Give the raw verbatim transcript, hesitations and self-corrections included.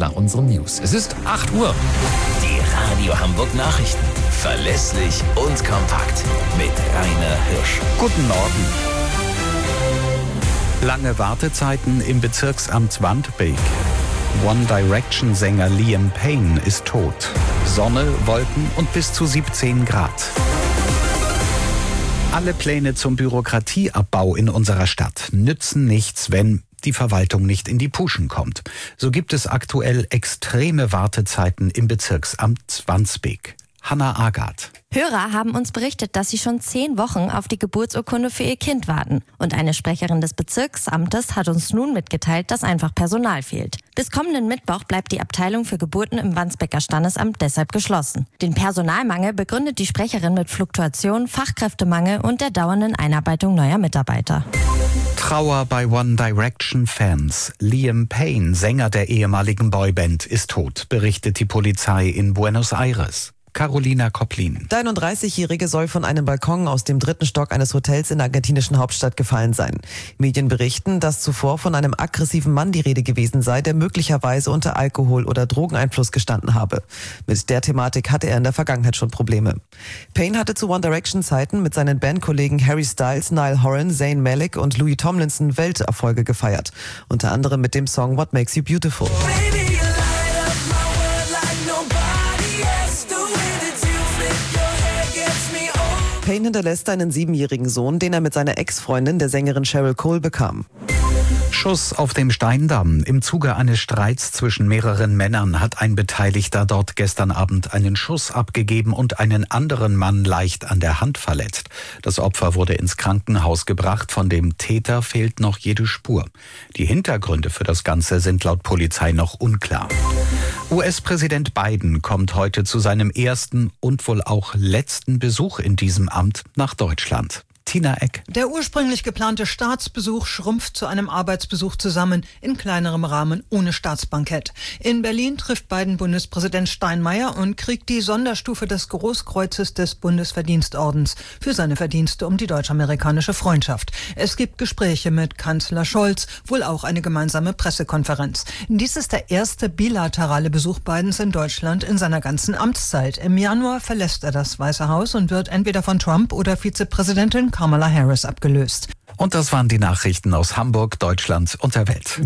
nach unseren News. Es ist acht Uhr. Die Radio Hamburg Nachrichten. Verlässlich und kompakt. Mit Rainer Hirsch. Guten Morgen. Lange Wartezeiten im Bezirksamt Wandbeek. One Direction-Sänger Liam Payne ist tot. Sonne, Wolken und bis zu siebzehn Grad. Alle Pläne zum Bürokratieabbau in unserer Stadt nützen nichts, wenn die Verwaltung nicht in die Puschen kommt. So gibt es aktuell extreme Wartezeiten im Bezirksamt Wandsbek. Hanna Agath. Hörer haben uns berichtet, dass sie schon zehn Wochen auf die Geburtsurkunde für ihr Kind warten. Und eine Sprecherin des Bezirksamtes hat uns nun mitgeteilt, dass einfach Personal fehlt. Bis kommenden Mittwoch bleibt die Abteilung für Geburten im Wandsbeker Standesamt deshalb geschlossen. Den Personalmangel begründet die Sprecherin mit Fluktuation, Fachkräftemangel und der dauernden Einarbeitung neuer Mitarbeiter. Trauer bei One Direction-Fans. Liam Payne, Sänger der ehemaligen Boyband, ist tot, berichtet die Polizei in Buenos Aires. Carolina Koplin. Der einunddreißigjährige soll von einem Balkon aus dem dritten Stock eines Hotels in der argentinischen Hauptstadt gefallen sein. Medien berichten, dass zuvor von einem aggressiven Mann die Rede gewesen sei, der möglicherweise unter Alkohol- oder Drogeneinfluss gestanden habe. Mit der Thematik hatte er in der Vergangenheit schon Probleme. Payne hatte zu One Direction Zeiten mit seinen Bandkollegen Harry Styles, Niall Horan, Zayn Malik und Louis Tomlinson Welterfolge gefeiert. Unter anderem mit dem Song What Makes You Beautiful. Payne hinterlässt einen siebenjährigen Sohn, den er mit seiner Ex-Freundin, der Sängerin Cheryl Cole, bekam. Schuss auf dem Steindamm. Im Zuge eines Streits zwischen mehreren Männern hat ein Beteiligter dort gestern Abend einen Schuss abgegeben und einen anderen Mann leicht an der Hand verletzt. Das Opfer wurde ins Krankenhaus gebracht. Von dem Täter fehlt noch jede Spur. Die Hintergründe für das Ganze sind laut Polizei noch unklar. U S-Präsident Biden kommt heute zu seinem ersten und wohl auch letzten Besuch in diesem Amt nach Deutschland. Tina Eck. Der ursprünglich geplante Staatsbesuch schrumpft zu einem Arbeitsbesuch zusammen, in kleinerem Rahmen ohne Staatsbankett. In Berlin trifft Biden Bundespräsident Steinmeier und kriegt die Sonderstufe des Großkreuzes des Bundesverdienstordens für seine Verdienste um die deutsch-amerikanische Freundschaft. Es gibt Gespräche mit Kanzler Scholz, wohl auch eine gemeinsame Pressekonferenz. Dies ist der erste bilaterale Besuch Bidens in Deutschland in seiner ganzen Amtszeit. Im Januar verlässt er das Weiße Haus und wird entweder von Trump oder Vizepräsidentin Kamala Harris abgelöst. Und das waren die Nachrichten aus Hamburg, Deutschland und der Welt.